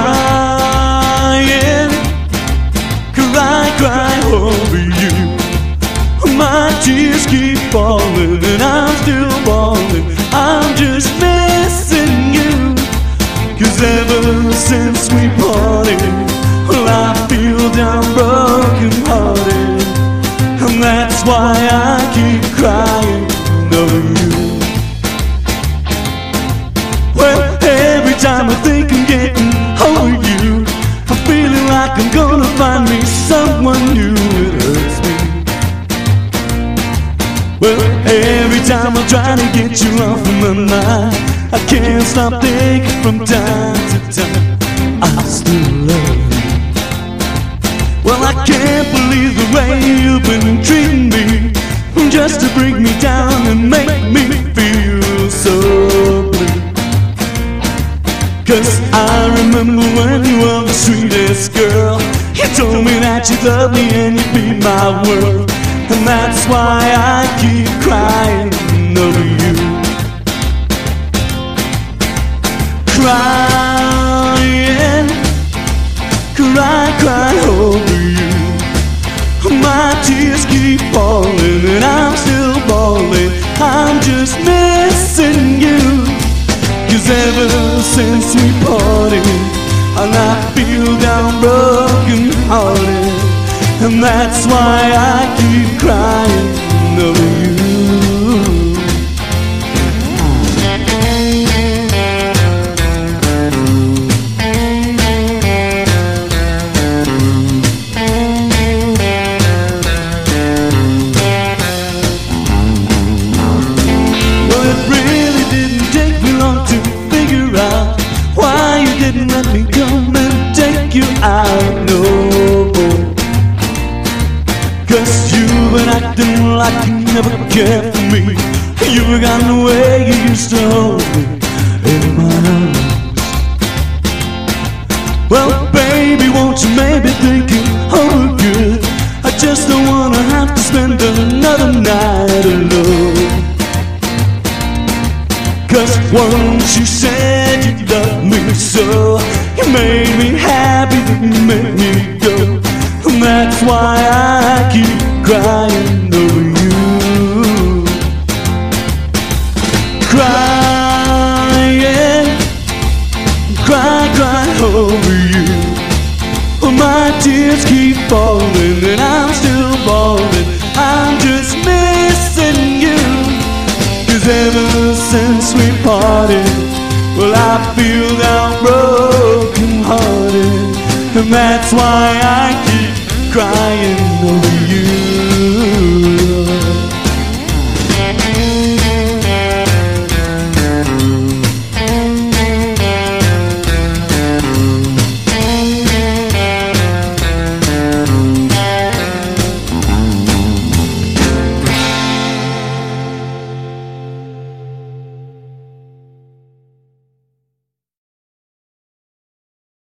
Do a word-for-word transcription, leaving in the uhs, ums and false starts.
crying, cry, cry over you. My tears keep falling and I'm still falling. I'm just missing you. Cause ever since we parted, well, I feel down broken hearted. And that's why I keep crying over you. Well, every time I think I'm getting over you, I'm feeling like I'm gonna find me someone new. It hurts me. Well, every time I try to get you off of my mind, I can't stop thinking from time to time I still love you. Well, I can't believe the way you've been treating me, just to bring me down and make me feel so blue. Cause I remember when you were the sweetest girl. You told me that you loved me and you'd be my world. And that's why I keep crying over you. Crying, cry, cry over you. My tears keep falling and I'm still falling. I'm just missing you. Cause ever since we parted, and I feel down broken hearted. And that's why I keep crying over you. Well, it really didn't take me long to figure out why you didn't let me come and take you out no more. Cause you've been acting like you never cared for me. You've forgotten the way you used to hold me in my arms. Well, baby, won't you maybe think it over good? I just don't wanna have to spend another night alone. Cause once you said you loved me so, you made me happy, then you made me go. And that's why I keep crying over you. Crying, cry, cry over you. Well, my tears keep falling and I'm still falling. I'm just missing you. Cause ever since we parted, well, I feel down broken hearted. And that's why I keep crying over you.